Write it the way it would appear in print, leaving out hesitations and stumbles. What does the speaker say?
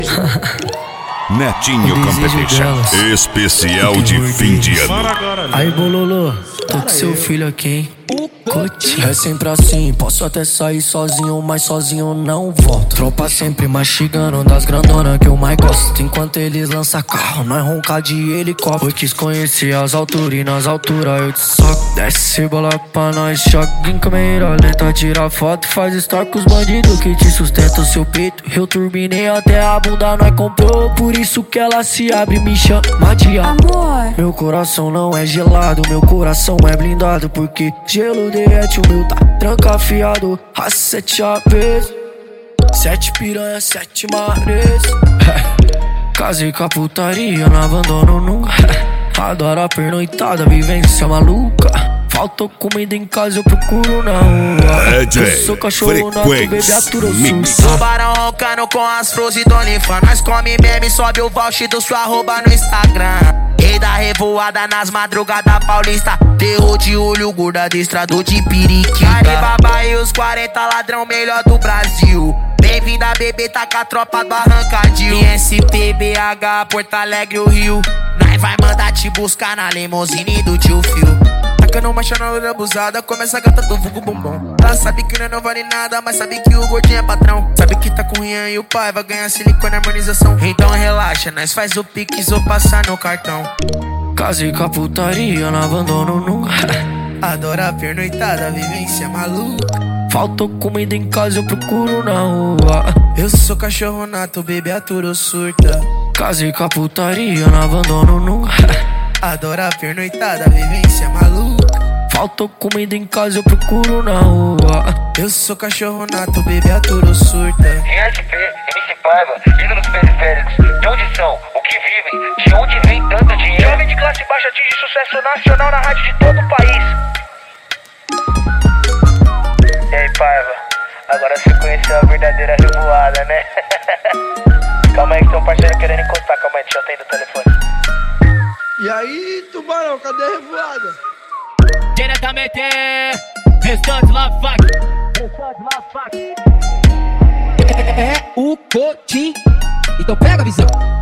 Netinho Competition, especial de fim de ano. Aí, Bololô, tô com seu filho aqui, hein? É sempre assim, posso até sair sozinho, mas sozinho não volto. Tropa sempre mastigando das grandonas que eu mais gosto. Enquanto eles lançam carro, nós ronca de helicóptero. Eu quis conhecer as alturas e nas alturas eu te soco. Desce bola pra nós, choque em câmera lenta. Tira foto, faz story com os bandidos que te sustentam seu peito. Eu turbinei até a bunda, nós comprou. Por isso que ela se abre e me chama de amor. Meu coração não é gelado, meu coração é blindado. Porque gelo derrete, o meu tá trancafiado. A 7 APs, 7 piranha, 7 mares. Casei com a putaria, não abandono nunca. Adoro a pernoitada, vivência maluca. Faltou comida em casa, eu procuro na rua. Eu sou cachorro nato, bebê aturo susto. Tubarão roncando com as flores do Onlyfans. Nós come meme, sobe o voucher do sua arroba no Instagram. Rei da revoada nas madrugadas paulista. Terror de olho, gorda adestrador de periquita. Alibaba e os 40 ladrão melhor do Brasil. Bem-vinda, bebê, tá com a tropa do Arrancadil. ISP, BH, Porto Alegre, o Rio. Nós vai mandar te buscar na limousine do tio Phil. Tacando marcha na loira abusada, começa a gata do vulgo bombom. Ela sabe que não vale nada, mas sabe que o gordinho é patrão. Sabe que tá com o Rian e o pai vai ganhar silicone e harmonização. Então relaxa, nós faz o pix ou passar no cartão. Casei com a putaria, não abandono nunca. Adoro a pernoitada, vivência maluca. Faltou comida em casa, eu procuro na rua. Eu sou cachorro nato, bebê aturo surta. Casei com a putaria, não abandono nunca. Adoro a pernoitada, vivência maluca. Faltou comida em casa, eu procuro na rua. Eu sou cachorro nato, bebê aturo surta. ISP, MC Paiva, ídolos periféricos. De onde são? O que vivem? De onde vem tanto dinheiro? Jovem de classe baixa atinge sucesso nacional na rádio de todo o país. E aí, Paiva, agora você conheceu a verdadeira revoada, né? Calma aí que tem um parceiro querendo encostar. Calma aí, deixa eu atender o telefone. E aí, Tubarão, cadê a revoada? Diretamente, restante lá, fac. É o Cotim. Então pega a visão.